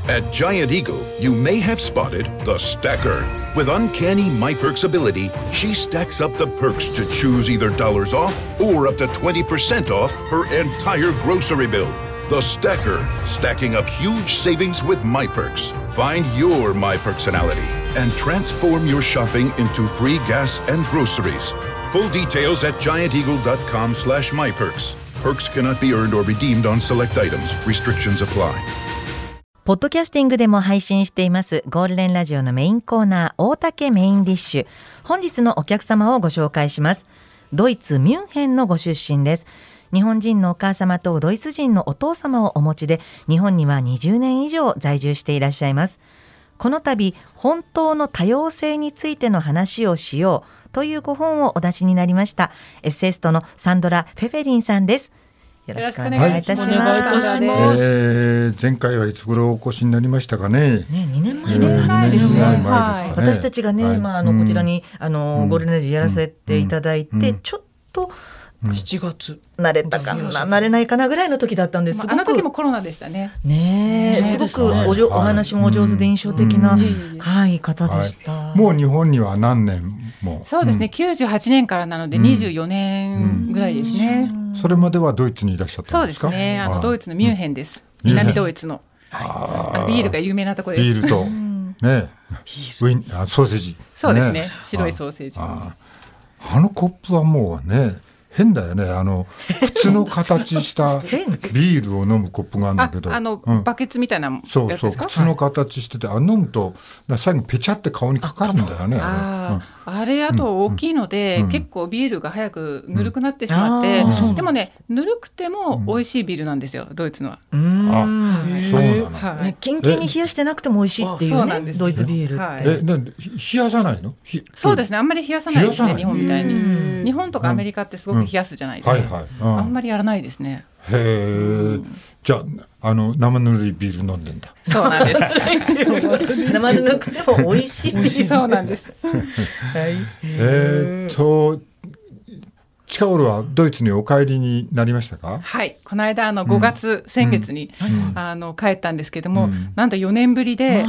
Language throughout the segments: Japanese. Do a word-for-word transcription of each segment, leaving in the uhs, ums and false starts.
At Giant Eagle, you may have spotted the stacker. With uncanny MyPerks ability, she stacks up the perks to choose either dollars off or up to twenty percent off her entire grocery bill. The stacker, stacking up huge savings with MyPerks. Find your MyPerksonality and transform your shopping into free gas and groceries. Full details at giant eagle dot com slash my perks. Perks cannot be earned or redeemed on select items. Restrictions apply. ポッドキャスティングでも配信していますゴールデンラジオのメインコーナー大竹メインディッシュ。本日のお客様をご紹介します。ドイツミュンヘンのご出身です。日本人のお母様とドイツ人のお父様をお持ちで、日本にはにじゅうねん以上在住していらっしゃいます。この度、本当の多様性についての話をしようというご本をお出しになりました。エッセイストのサンドラ・フェフェリンさんです。よろしくお願いいたします。 はい、えー、前回はいつ頃お越しになりましたかね。 ね、にねんまえですね。はい、私たちがね、はい、まあ、あのこちらにあの、うん、ゴールデンラジオやらせていただいて、うん、ちょっとしちがつ慣れたかな、慣れないかなぐらいの時だったんです。 あの時もコロナでしたね。 ねえ、すごくおじょ、お話もお上手で印象的な、はい、方でした、 はい。もう日本には何年も。 そうですね、うん、きゅうじゅうはちねんからなのでにじゅうよねんぐらいですね、うんうん。 それまではドイツにいらっしゃったんですか。 そうですね、あのドイツのミュンヘンです。うん、南ドイツの、はい、ビールが有名なところです。 ビールとね、ウィンあソーセージ。 そうですね、白いソーセージ。 あ, あ, あのコップはもうね。変だよね。あの靴の形したビールを飲むコップがあるんだけど、 あ, あの、うん、バケツみたいなやつですか。 そうそう、靴の形してて、あ飲むと最後ペチャって顔にかかるんだよね。 あ, あ, あれあと大きいので、うん、結構ビールが早くぬるくなってしまって、うん、でもね、ぬるくても美味しいビールなんですよ、ドイツのは。 うん、 あ、そうなの、 はいね、キンキンに冷やしてなくても美味しいっていうね、ドイツビールって、 はい、 えなんで冷やさないの。 そうですね、あんまり冷やさないですね、日本みたいに。日本とかアメリカってすごく冷やすじゃないですか、うんはいはい、うん、あんまりやらないですね。 へー、うん、じゃあ、あの生ぬるいビール飲んでんだ。 そうなんです生ぬるくても美味しい美味しいそうなんです、はい、 えーっと近頃はドイツにお帰りになりましたか。 はい、この間あのごがつ、うん、先月に、うん、あの帰ったんですけども、うん、なんとよねんぶりで、うん、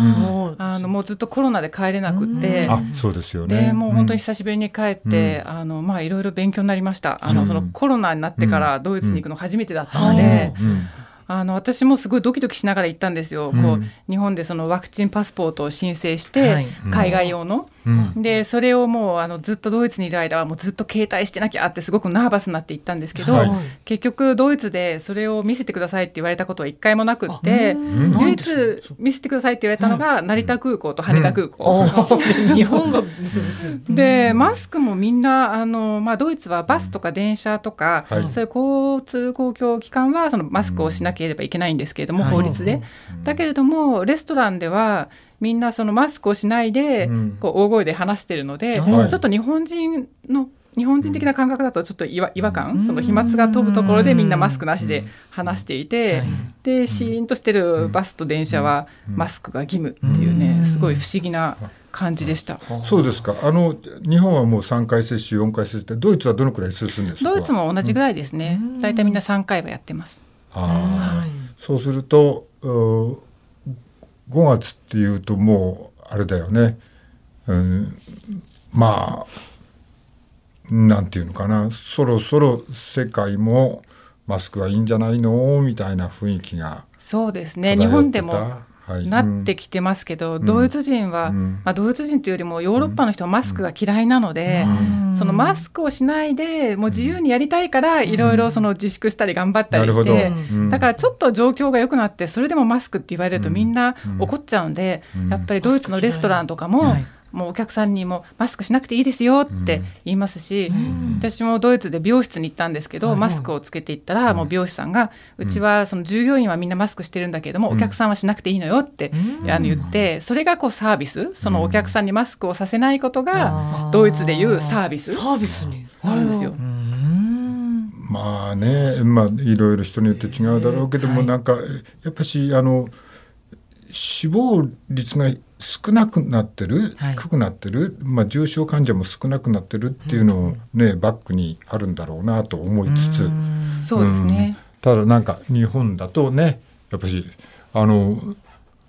あのもうずっとコロナで帰れなくって、 うん、あそうですよね。 でもう本当に久しぶりに帰って、うん、あのまあいろいろ勉強になりました。あの、うん、そのコロナになってからドイツに行くの初めてだったので、うんうん、あの私もすごいドキドキしながら行ったんですよ、うん、こう日本でそのワクチンパスポートを申請して、はい、海外用の、うん、でそれをもうあのずっとドイツにいる間はもうずっと携帯してなきゃってすごくナーバスになって行ったんですけど、はい、結局ドイツでそれを見せてくださいって言われたことは一回もなくって、唯一見せてくださいって言われたのが成田空港と羽田空港、うん、日本がでマスクもみんなあの、まあ、ドイツはバスとか電車とか、はい、そういう交通公共機関はそのマスクをしなければいけないんですけれども、法律で。だけれどもレストランではみんなそのマスクをしないでこう大声で話してるので、うん、ちょっと日本人の日本人的な感覚だとちょっと違和、違和感、うん、その飛沫が飛ぶところでみんなマスクなしで話していて、うん、でシーンとしてるバスと電車はマスクが義務っていうね、すごい不思議な感じでした。 そうですか。あの日本はもうさんかい接種よんかい接種で、ドイツはどのくらい進んでるんですか。 ドイツも同じぐらいですね、うん、だいたいみんなさんかいはやってます。 あ、そうするとごがつっていうともうあれだよね、うん、まあなんていうのかな、そろそろ世界もマスクはいいんじゃないのみたいな雰囲気が。 そうですね、日本でもなってきてますけど、うん、ドイツ人は、うんまあ、ドイツ人というよりもヨーロッパの人はマスクが嫌いなので、うん、そのマスクをしないでもう自由にやりたいからいろいろその自粛したり頑張ったりして、うん、だからちょっと状況が良くなってそれでもマスクって言われるとみんな怒っちゃうんで、うん、やっぱりドイツのレストランとかも、もうお客さんにもマスクしなくていいですよって言いますし、うん、私もドイツで美容室に行ったんですけど、うん、マスクをつけていったら、うん、もう美容師さんが、うん、うちはその従業員はみんなマスクしてるんだけども、うん、お客さんはしなくていいのよって、うん、あの言って、それがこうサービス、そのお客さんにマスクをさせないことがドイツでいうサービス、 サービスにあるんですよ。 まあね、まあいろいろ人によって違うだろうけども、はい、なんかやっぱしあの死亡率が少なくなってる、はい、低くなってる、まあ、重症患者も少なくなってるっていうのを、ね、うん、バックにあるんだろうなと思いつつ、 そうですね、 うん、ただなんか日本だとね、やっぱりあの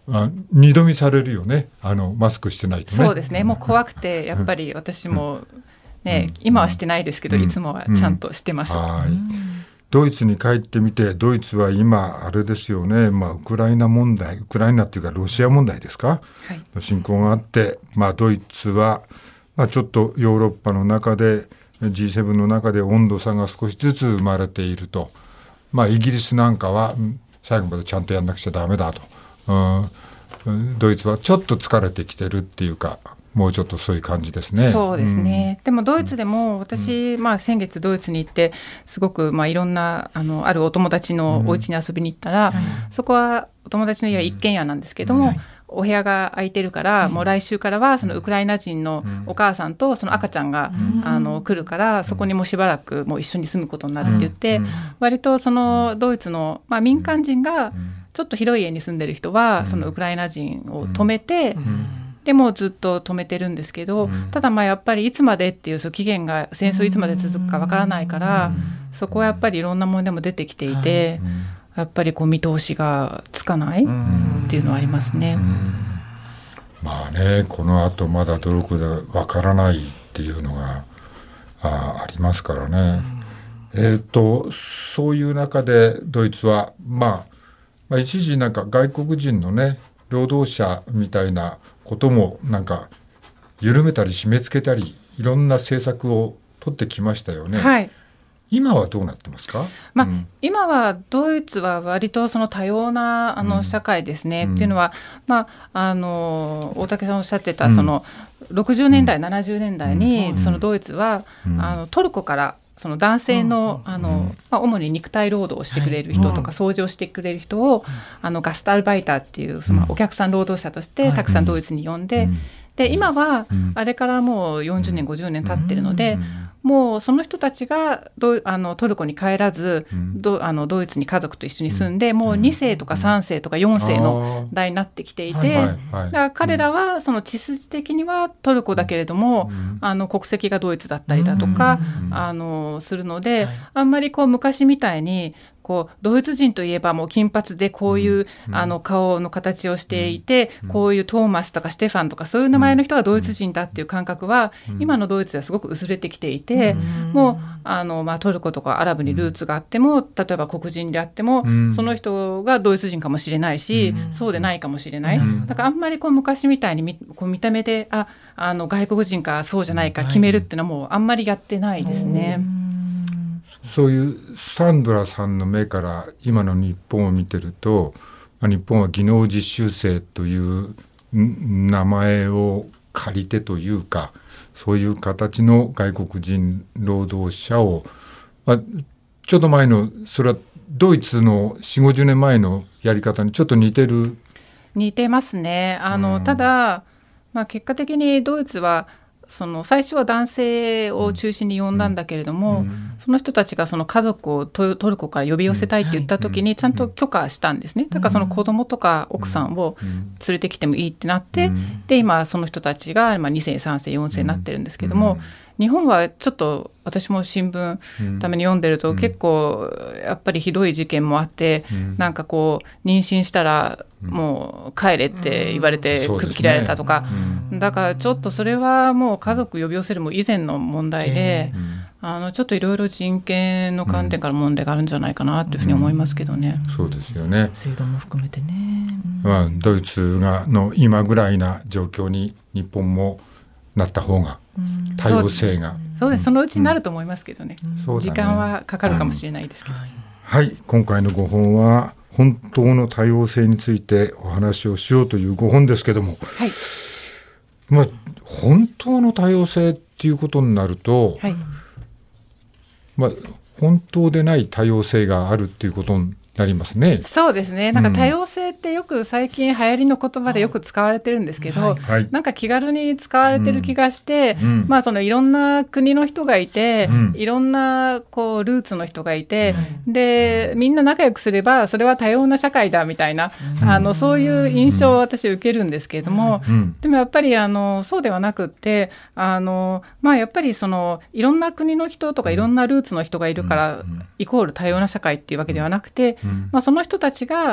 あ二度見されるよね、あのマスクしてないとね。 そうですね、もう怖くてやっぱり私も、ね、うん、今はしてないですけど、うん、いつもはちゃんとしてます、うん、 はい、ドイツに帰ってみて、ドイツは今あれですよね、まあ、ウクライナ問題、ウクライナっていうかロシア問題ですか、はい、の侵攻があって、まあ、ドイツは、まあ、ちょっとヨーロッパの中で ジーセブン の中で温度差が少しずつ生まれていると、まあ、イギリスなんかは最後までちゃんとやんなくちゃダメだと、うん、ドイツはちょっと疲れてきてるっていうか、もうちょっとそういう感じですね。 そうですね、うん、でもドイツでも私、うんまあ、先月ドイツに行ってすごく、まあ、いろんな あの、あるお友達のお家に遊びに行ったら、うん、そこはお友達の家は一軒家なんですけども、うんお部屋が空いてるから、うん、もう来週からはそのウクライナ人のお母さんとその赤ちゃんが、うん、あの来るから、そこにもうしばらくもう一緒に住むことになるって言って、うん、割とそのドイツの、まあ、民間人がちょっと広い家に住んでる人は、うん、そのウクライナ人を止めて、うんでもずっと止めてるんですけど、うん、ただまあやっぱりいつまでっていう、その期限が戦争いつまで続くかわからないから、うん、そこはやっぱりいろんな問題も出てきていて、うん、やっぱりこう見通しがつかないっていうのはありますね、うんうん、 まあね、この後まだ努力でわからないっていうのが あ, ありますからね、うん、えーとそういう中でドイツは、まあ、まあ一時なんか外国人のね労働者みたいなこともなんか緩めたり締め付けたり、いろんな政策を取ってきましたよね、はい、今はどうなってますか？ まあうん、今はドイツは割とその多様なあの社会ですね、うん、っていうのは、まあ、あの大竹さんおっしゃってたそのろくじゅうねんだい、うん、ななじゅうねんだいにそのドイツは、うん、あのトルコからその男性 の, あの、まあ、主に肉体労働をしてくれる人とか、はい、掃除をしてくれる人を、うん、あのガストアルバイターっていうそのお客さん労働者としてたくさんドイツに呼んで、うん、で今はあれからもうよんじゅうねんごじゅうねん経ってるので、うんもうその人たちがどあのトルコに帰らず、うん、どあのドイツに家族と一緒に住んで、うん、もうに世とかさん世とかよん世の代になってきていて、だから彼らはその地筋的にはトルコだけれども、うん、あの国籍がドイツだったりだとか、うん、あのするので、はい、あんまりこう昔みたいにこうドイツ人といえばもう金髪でこういう、うん、あの顔の形をしていて、うん、こういうトーマスとかステファンとかそういう名前の人がドイツ人だっていう感覚は、うん、今のドイツではすごく薄れてきていて、うん、もうあの、まあ、トルコとかアラブにルーツがあっても、例えば黒人であっても、うん、その人がドイツ人かもしれないし、うん、そうでないかもしれない、うん、だからあんまりこう昔みたいに見こう見た目で あ, あの外国人かそうじゃないか決めるっていうのはもうあんまりやってないですね、うんそういうサンドラさんの目から今の日本を見てると、日本は技能実習生という名前を借りてというか、そういう形の外国人労働者を、まあ、ちょっと前のそれはドイツの よんじゅうごじゅうねんまえのやり方にちょっと似てる。 似てますね。あの、うん、ただ、まあ、結果的にドイツはその最初は男性を中心に呼んだんだけれども、うん、その人たちがその家族をトルコから呼び寄せたいって言った時にちゃんと許可したんですね。だからその子供とか奥さんを連れてきてもいいってなって、うん、で今その人たちがに世さん世よん世になってるんですけども、うん、日本はちょっと私も新聞ために読んでると結構やっぱりひどい事件もあって、うん、なんかこう妊娠したらもう帰れって言われて首切られたとか、うん、だからちょっとそれはもう家族呼び寄せるも以前の問題で、うん、あのちょっといろいろ人権の観点から問題があるんじゃないかなというふうに思いますけどね、 うん、そうですよね。 制度も含めてね、 まあ、ドイツがの今ぐらいな状況に日本もなった方が多様性が、 うん、そうです、そのうちになると思いますけどね、うん、時間はかかるかもしれないですけど、うん、 はい、今回のご本は本当の多様性についてお話をしようというご本ですけども、はい、まあ、本当の多様性っていうことになると、はい、まあ、本当でない多様性があるっていうことになりますね。 そうですね。なんか多様性ってよく最近流行りの言葉でよく使われてるんですけど、はい、なんか気軽に使われてる気がして、うん、まあそのいろんな国の人がいて、うん、いろんなこうルーツの人がいて、うん、でみんな仲良くすればそれは多様な社会だみたいな、うん、あのそういう印象を私受けるんですけれども、うん、でもやっぱりあのそうではなくって、あの、まあ、やっぱりそのいろんな国の人とかいろんなルーツの人がいるから、うん、イコール多様な社会っていうわけではなくて、うん、まあ、その人たちが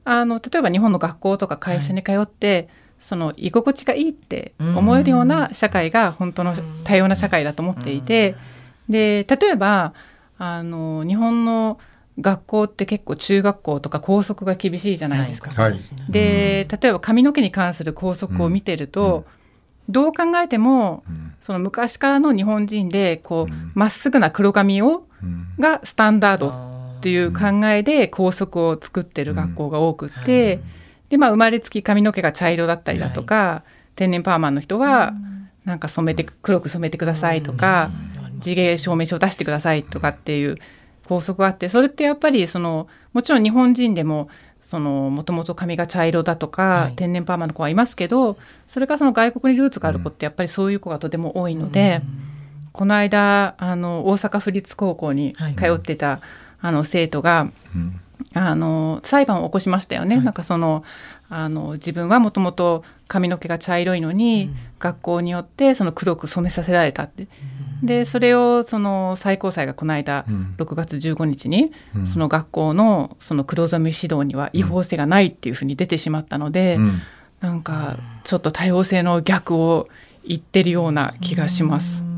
あの例えば日本の学校とか会社に通って、はい、その居心地がいいって思えるような社会が本当の多様な社会だと思っていて、で例えばあの日本の学校って結構中学校とか校則が厳しいじゃないですか、はい、で例えば髪の毛に関する校則を見てると、うん、どう考えても、うん、その昔からの日本人でこうま、うん、っすぐな黒髪を、うん、がスタンダードっていう考えで校則を作ってる学校が多くって、うんはいでまあ、生まれつき髪の毛が茶色だったりだとか、はい、天然パーマの人はなんか染めて黒く染めてくださいとか、うん、地毛証明書を出してくださいとかっていう校則があって、それってやっぱりそのもちろん日本人でももともと髪が茶色だとか、はい、天然パーマの子はいますけど、それからその外国にルーツがある子ってやっぱりそういう子がとても多いので、うん、この間あの大阪府立高校に通ってた、はい、あの生徒が、うんあの裁判を起こしましたよね、はい、なんかそのあの自分はもともと髪の毛が茶色いのに、うん、学校によってその黒く染めさせられたって、うん、でそれをその最高裁がこの間、うん、ろくがつじゅうごにちに、うん、その学校のその黒染め指導には違法性がないっていうふうに出てしまったので、うん、なんかちょっと多様性の逆を言ってるような気がします、うん、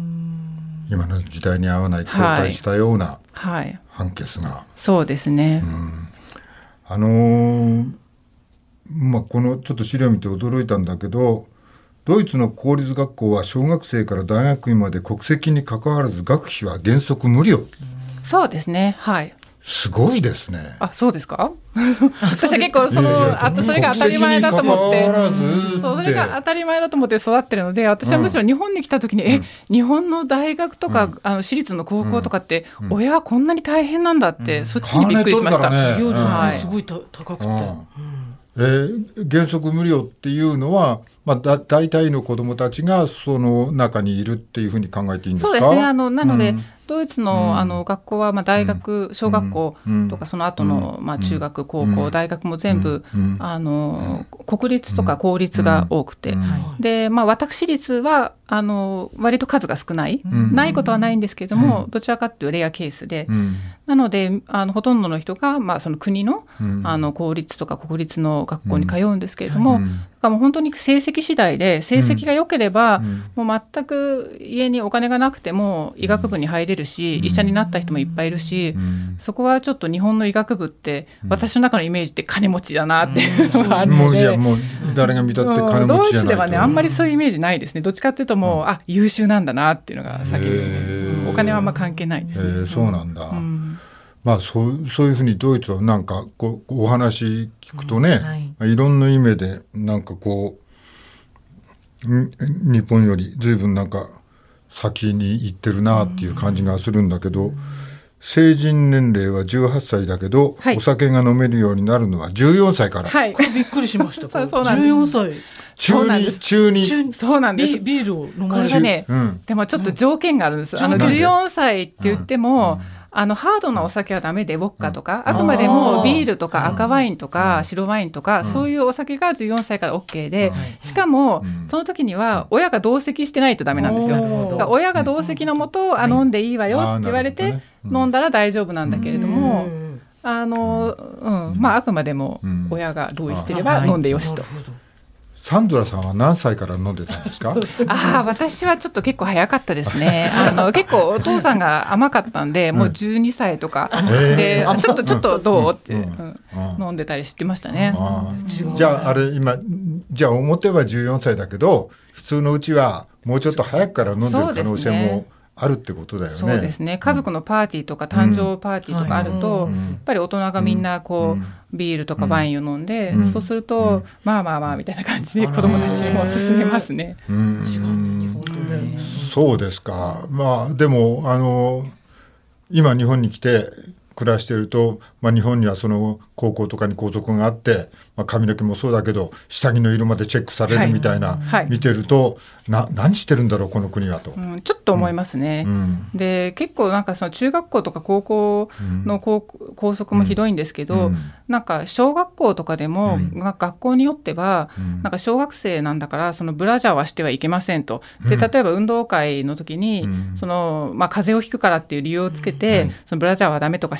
今の時代に合わない後退したような、 はいはい判決がそうですね、 うん、あのーまあ、このちょっと資料を見て驚いたんだけど、ドイツの公立学校は小学生から大学院まで国籍に関わらず学費は原則無料。 そうですね、はいすごいですね。 あ、そうですか私は結構そのいやいやあとそれが当たり前だと思ってそうそれが当たり前だと思って育ってるので、私はむしろ日本に来た時に、うん、え日本の大学とか、うん、あの私立の高校とかって、うん、親はこんなに大変なんだって、うん、そっちにびっくりしました。 授業料がすごい高くて、うんうんえー、原則無料っていうのは、まあ、だ大体の子どもたちがその中にいるっていうふうに考えていいんですか？ そうですね、あのなので、うんドイツ の,、うん、あの学校はまあ大学、うん、小学校とかその後の、うんまあ、中学高校、うん、大学も全部、うん、あの国立とか公立が多くて、うんでまあ、私立はあの割と数が少ない、うん、ないことはないんですけれども、うん、どちらかというとレアケースで、うん、なのであのほとんどの人が、まあ、その国 の,、うん、あの公立とか国立の学校に通うんですけれども、うん、だからもう本当に成績次第で成績が良ければ、うん、もう全く家にお金がなくても医学部に入れるし、うん、医者になった人もいっぱいいるし、うん、そこはちょっと日本の医学部って、うん、私の中のイメージって金持ちだなっていうのがあるので、うん、もういやもう誰が見たって金持ちじゃないと。ドイツではねあんまりそういうイメージないですね。どっちかっていうともう、うん、あ優秀なんだなっていうのが先ですね、うん、お金はあんま関係ないですね、 えー、そうなんだ、うんまあ、そうそういうふうにドイツはなんかこうお話聞くとね、うんはい、いろんな意味でなんかこう日本より随分なんか先に行ってるなっていう感じがするんだけど、うん、成人年齢はじゅうはっさいだけど、はい、お酒が飲めるようになるのはじゅうよんさいから、 はい、これびっくりしましたそうそうなんですじゅうよんさい中に中にそうなんです。 ビールを飲まれるこれがね、うん、でもちょっと条件があるんです、うん、あのじゅうよんさいって言っても、うん、あのハードなお酒はダメでウォッカとか、うん、あくまでもビールとか赤ワインとか、うん、白ワインとか、うん、そういうお酒がじゅうよんさいから OK で、うん、しかも、うん、その時には親が同席してないとダメなんですよ。だから親が同席のもと、うん、あ飲んでいいわよって言われて、ねうん、飲んだら大丈夫なんだけれども、うん、あのうんまあ、あくまでも親が同意していれば飲んでよしと。 サンドラさんは何歳から飲んでたんですか？ あ私はちょっと結構早かったですね。あの結構お父さんが甘かったんで、もうじゅうにさいとかで、ちょっとちょっとどうって、うん、飲んでたりしてましたね。 あじゃああれ今じゃあ表はじゅうよんさいだけど普通のうちはもうちょっと早くから飲んでる可能性もあるってことだよね。 そうですね。家族のパーティーとか誕生パーティーとかあると、うん、やっぱり大人がみんなこう、うん、ビールとかワインを飲んで、うん、そうすると、うん、まあまあまあみたいな感じで子どもたちも進めますね。 うん、違うね日本とね。 そうですか。まあでもあの今日本に来て暮らしていると、まあ、日本にはその高校とかに校則があって、まあ、髪の毛もそうだけど下着の色までチェックされるみたいな、はいはい、見てるとな何してるんだろうこの国はと、 うん、ちょっと思いますね、うん、で結構なんかその中学校とか高校の校、うん、校則もひどいんですけど、うん、なんか小学校とかでも、うん、学校によっては、うん、なんか小学生なんだからそのブラジャーはしてはいけませんと。で例えば運動会の時に、うん、そのまあ、風邪をひくからっていう理由をつけて、うん、そのブラジャーはダメとかし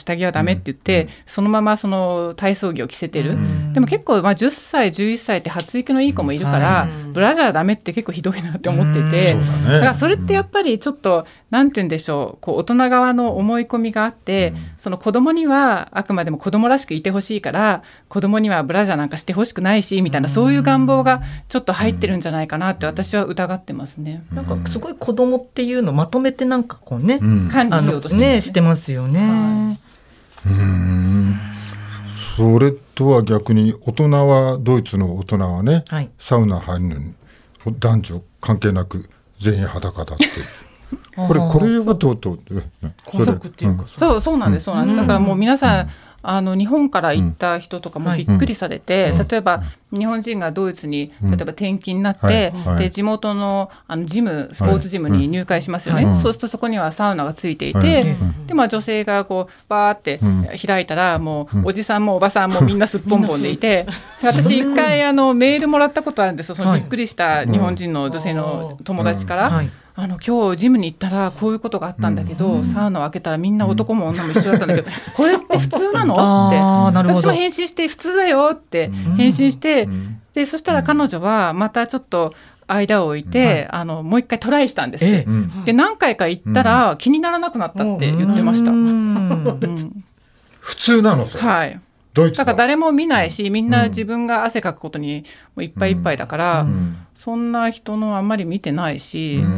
下着はダメって言って、うん、そのままその体操着を着せてる、うん、でも結構まあじゅっさいじゅういっさいって発育のいい子もいるから、うん、ブラジャーダメって結構ひどいなって思ってて、うん、そうだね、だからそれってやっぱりちょっとなんて言うんでしょう、こう大人側の思い込みがあって、うん、その子供にはあくまでも子供らしくいてほしいから子供にはブラジャーなんかしてほしくないしみたいな、そういう願望がちょっと入ってるんじゃないかなって私は疑ってますね。 なんかすごい子供っていうのをまとめてなんかこうね、 うん、管理しようとして、 ね、してますよね、はい、 うーん、それとは逆に大人はドイツの大人はね、はい、サウナ入るのに男女関係なく全員裸だってこれこれはどうどう校則っていうか、 そうそうなんです、そうなんです、だからもう皆さん、うん、あの日本から行った人とかもびっくりされて、うん、例えば日本人がドイツに例えば転勤になって、うんはい、で地元 の, あのジムスポーツジムに入会しますよね、はい、そうするとそこにはサウナがついていて、はい、でまあ、女性がこうバーって開いたらもうおじさんもおばさんもみんなすっぽんぽんでいて、私一回あのメールもらったことあるんですよ、そのびっくりした日本人の女性の友達から、はい、あの今日ジムに行ったらこういうことがあったんだけど、うん、サウナを開けたらみんな男も女も一緒だったんだけど、うん、これって普通なのって私も返信して普通だよって返信して、うん、でそしたら彼女はまたちょっと間を置いて、うん、あのもう一回トライしたんですって、うん、で何回か行ったら気にならなくなったって言ってました、うんうん、 普通なのそれ、 はい、ドイツだから誰も見ないし、みんな自分が汗かくことにもういっぱいいっぱいだから、うん、そんな人のあんまり見てないし、うん、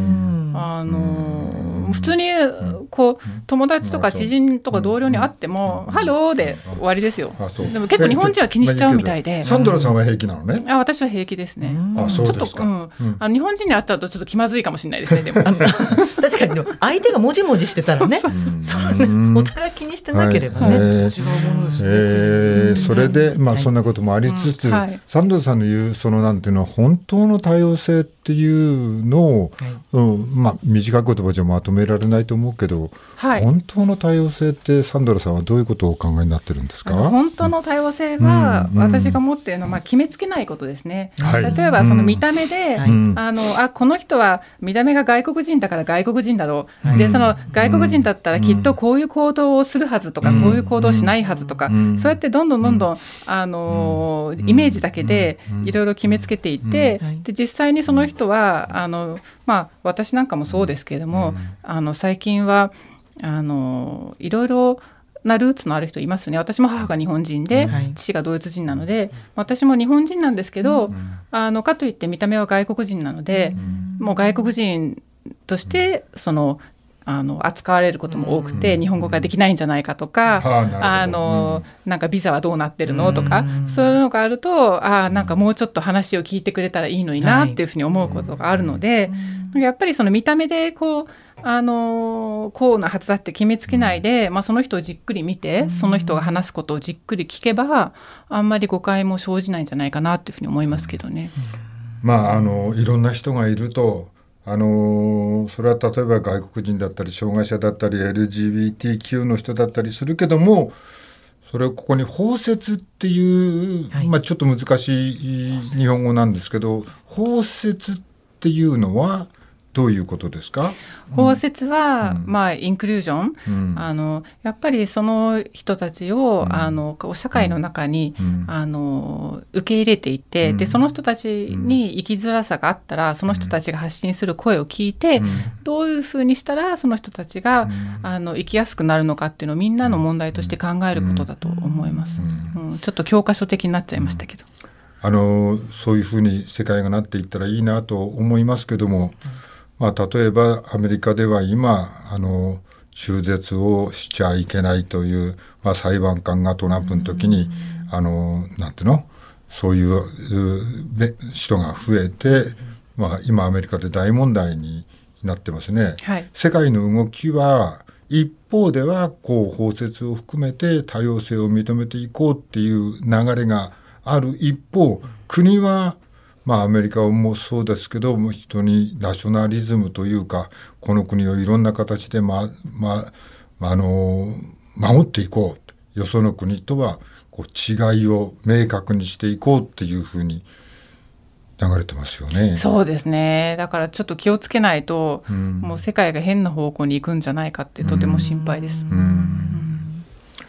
あの普通にこう友達とか知人とか同僚に会っても、うん、ハローで終わりですよ。でも結構日本人は気にしちゃうみたいで。 サンドラさんは平気なのね。 あ、私は平気ですね。 あ、そうですか。 ちょっと、うん、あの日本人に会っちゃうとちょっと気まずいかもしれないですね。でも確かにでも相手がもじもじしてたらね、そんなお互い気にしてなければね、はい、えー、違うものですね。 えー、それで、まあ、そんなこともありつつ、はい、サンドラさんの言うそのなんていうのは本当の多様性っていうのを、はい、うん、まあ、短い言葉じゃまとめられないと思うけど、はい、本当の多様性ってサンドラさんはどういうことをお考えになってるんですか？ 本当の多様性は、うん、私が持っているのは、まあ、決めつけないことですね、はい、例えばその見た目で、うん、あのあこの人は見た目が外国人だから外国人だろう、はい、でその外国人だったらきっとこういう行動をするはずとか、うん、こういう行動をしないはずとか、うん、そうやってどんどんどんどん、あのー、イメージだけでいろいろ決めつけていって、うん、で実際にその人はあの、まあ、私なんかもそうですけれども、うん、あの最近はあのいろいろなルーツのある人いますね。私も母が日本人で、はい、父がドイツ人なので、私も日本人なんですけど、うん、あのかといって見た目は外国人なので、うん、もう外国人としてそのあの扱われることも多くて、うん、日本語ができないんじゃないかとか、うん、あの、うん、なんかビザはどうなってるのとか、うん、そういうのがあると、あなんかもうちょっと話を聞いてくれたらいいのになっていうふうに思うことがあるので、はい、やっぱりその見た目でこうあのこうなはずだって決めつけないで、まあ、その人をじっくり見て、その人が話すことをじっくり聞けばあんまり誤解も生じないんじゃないかなっていうふうに思いますけどね。 まあ、あのいろんな人がいると、あのそれは例えば外国人だったり障害者だったり エルジービーティーキュー の人だったりするけども、それをここに包摂っていう、はい、まあ、ちょっと難しい日本語なんですけど、包摂っていうのはどういうことですか？ 包摂は、うん、まあ、インクルージョン、うん、あのやっぱりその人たちを、うん、あの社会の中に、うん、あの受け入れていて、うん、でその人たちに生きづらさがあったら、その人たちが発信する声を聞いて、うん、どういうふうにしたらその人たちが、うん、あの生きやすくなるのかっていうのをみんなの問題として考えることだと思います、うんうん、ちょっと教科書的になっちゃいましたけど、 あのそういうふうに世界がなっていったらいいなと思いますけども、まあ、例えばアメリカでは今あの中絶をしちゃいけないという、まあ、裁判官がトランプの時にあのなんていうのそういう人が増えて、まあ、今アメリカで大問題になってますね、はい、世界の動きは一方ではこう包摂を含めて多様性を認めていこうっていう流れがある一方、国はまあ、アメリカもそうですけども、人にナショナリズムというか、この国をいろんな形で、ままあの守っていこう、よその国とはこう違いを明確にしていこうっていうふうに流れてますよね。 そうですね。だからちょっと気をつけないと、うん、もう世界が変な方向に行くんじゃないかってとても心配です。うんうん、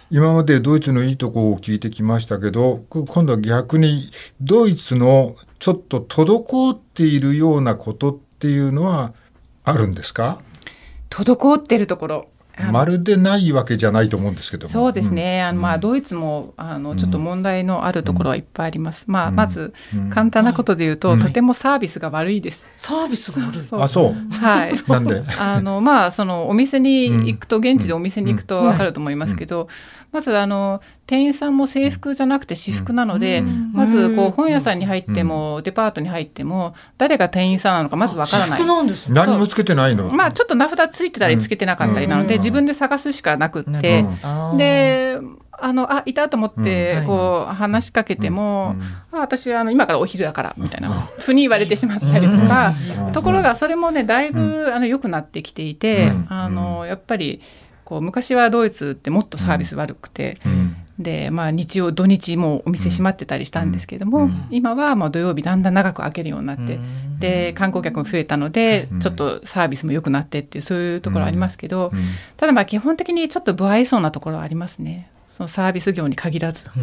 今までドイツのいいとこを聞いてきましたけど、今度は逆にドイツのちょっと滞っているようなことっていうのはあるんですか？ 滞っているところ、 まるでないわけじゃないと思うんですけども。 そうですね、うん、あのまあ、ドイツもあのちょっと問題のあるところはいっぱいあります、うん、まあ、まず簡単なことで言うと、うん、とてもサービスが悪いです、 サービスが悪い。 あ、そう、 はい、 なんであの、まあ、そのお店に行くと、現地でお店に行くと分かると思いますけど、まずあの店員さんも制服じゃなくて私服なので、まずこう本屋さんに入ってもデパートに入っても誰が店員さんなのかまず分からない。 何もつけてないの？ まあ、ちょっと名札ついてたりつけてなかったりなので、自分で探すしかなくって、であのあいたと思ってこう話しかけても、あ私あの今からお昼だからみたいなふうに言われてしまったりとか、ところがそれもねだいぶあの良くなってきていて、あのやっぱりこう昔はドイツってもっとサービス悪くて、でまあ、日曜土日もお店閉まってたりしたんですけども、うん、今はまあ土曜日だんだん長く開けるようになって、うん、で観光客も増えたので、うん、ちょっとサービスも良くなってってそういうところありますけど、うん、ただまあ基本的にちょっと不愛想なところはありますね。そのサービス業に限らず、うん、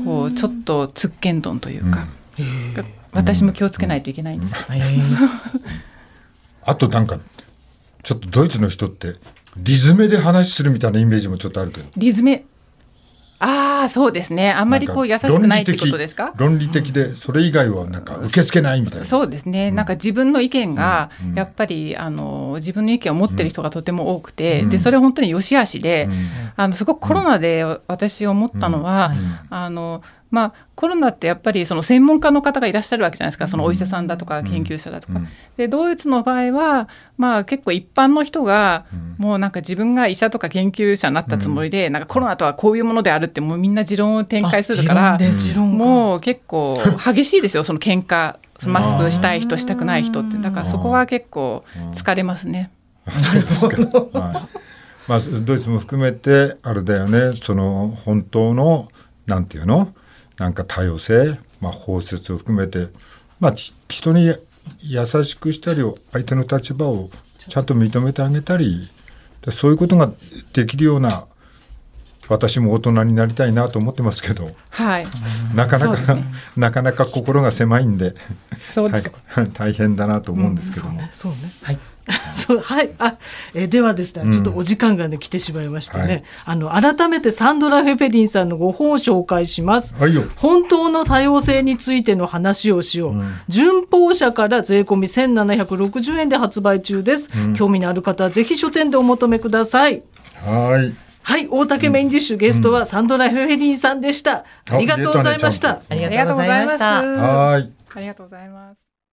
こうちょっとつっけんどんというか、うん、私も気をつけないといけないんですけど、うん、 あとなんかちょっとドイツの人ってリズメで話するみたいなイメージもちょっとあるけど。 リズメ、ああそうですね、あんまりこう優しくないってことですか？ 論理的でそれ以外はなんか受け付けないみたいな。 そうですね、なんか自分の意見がやっぱりあの自分の意見を持ってる人がとても多くて、うん、でそれ本当に良し悪しで、うん、あのすごくコロナで私思ったのは、うん、あのまあ、コロナってやっぱりその専門家の方がいらっしゃるわけじゃないですか、そのお医者さんだとか研究者だとか、うん、でドイツの場合は、まあ、結構一般の人がもうなんか自分が医者とか研究者になったつもりで、うん、なんかコロナとはこういうものであるってもうみんな持論を展開するから、もう結構激しいですよその喧嘩マスクしたい人したくない人って。だからそこは結構疲れますね。 そうですか、はい、まあ、ドイツも含めてあれだよね、その本当のなんていうのなんか多様性、まあ、包摂を含めて、まあ、人に優しくしたり相手の立場をちゃんと認めてあげたり、そういうことができるような私も大人になりたいなと思ってますけど、 はい、 なかなか、ね、なかなか心が狭いんで、 そうです大, 大変だなと思うんですけども、 うん、そうね、そうね、はいそう、はい、あ、えではですね、ちょっとお時間がね、うん、来てしまいましてね、はい、あの改めてサンドラ・フェフェリンさんのご本を紹介します、 はいよ。 本当の多様性についての話をしよう、うん、純報社から税込みせんななひゃくろくじゅうえんで発売中です、うん、興味のある方はぜひ書店でお求めください。 はいはい、大竹メインディッシュ、うん、ゲストはサンドラ・フェフェリンさんでした、うん、ありがとうございました。 ありがとうございました。 はい、 ありがとうございます。